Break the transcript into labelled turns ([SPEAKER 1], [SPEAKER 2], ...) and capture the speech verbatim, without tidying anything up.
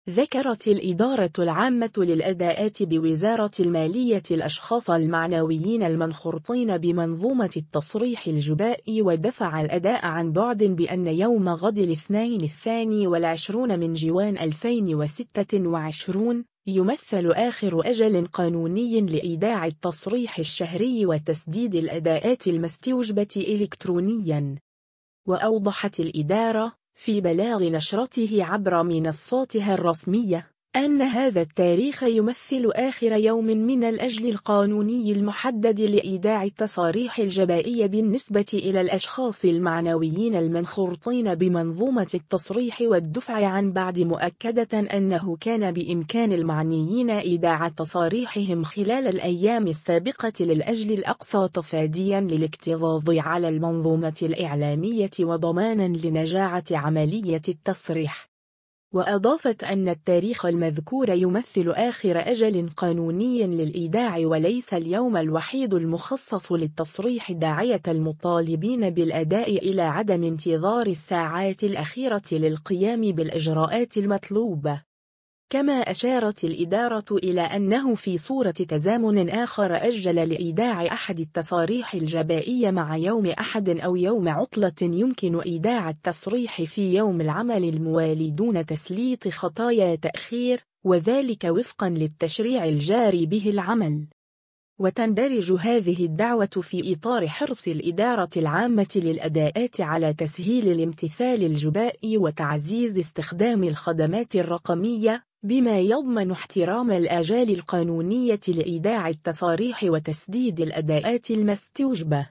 [SPEAKER 1] ذكرت الإدارة العامة للأداءات بوزارة المالية الأشخاص المعنويين المنخرطين بمنظومة التصريح الجبائي ودفع الأداء عن بعد بأن يوم غد الاثنين الثاني والعشرون من جوان ألفين وستة وعشرين يمثل آخر أجل قانوني لإيداع التصريح الشهري وتسديد الأداءات المستوجبة إلكترونياً. وأوضحت الإدارة في بلاغ نشرته عبر منصاتها الرسمية أن هذا التاريخ يمثل آخر يوم من الأجل القانوني المحدد لإيداع التصاريح الجبائية بالنسبة إلى الأشخاص المعنويين المنخرطين بمنظومة التصريح والدفع عن بعد، مؤكدة أنه كان بإمكان المعنيين إيداع تصاريحهم خلال الأيام السابقة للأجل الأقصى تفاديا للاكتظاظ على المنظومة الإعلامية وضمانا لنجاعة عملية التصريح. وأضافت أن التاريخ المذكور يمثل آخر أجل قانوني للإيداع وليس اليوم الوحيد المخصص للتصريح، داعية المطالبين بالأداء إلى عدم انتظار الساعات الأخيرة للقيام بالإجراءات المطلوبة. كما أشارت الإدارة إلى أنه في صورة تزامن آخر أجل لإيداع أحد التصاريح الجبائية مع يوم أحد أو يوم عطلة يمكن إيداع التصريح في يوم العمل الموالي دون تسليط خطايا تأخير، وذلك وفقا للتشريع الجاري به العمل. وتندرج هذه الدعوة في إطار حرص الإدارة العامة للأداءات على تسهيل الامتثال الجبائي وتعزيز استخدام الخدمات الرقمية، بما يضمن احترام الآجال القانونية لإيداع التصاريح وتسديد الأداءات المستوجبة.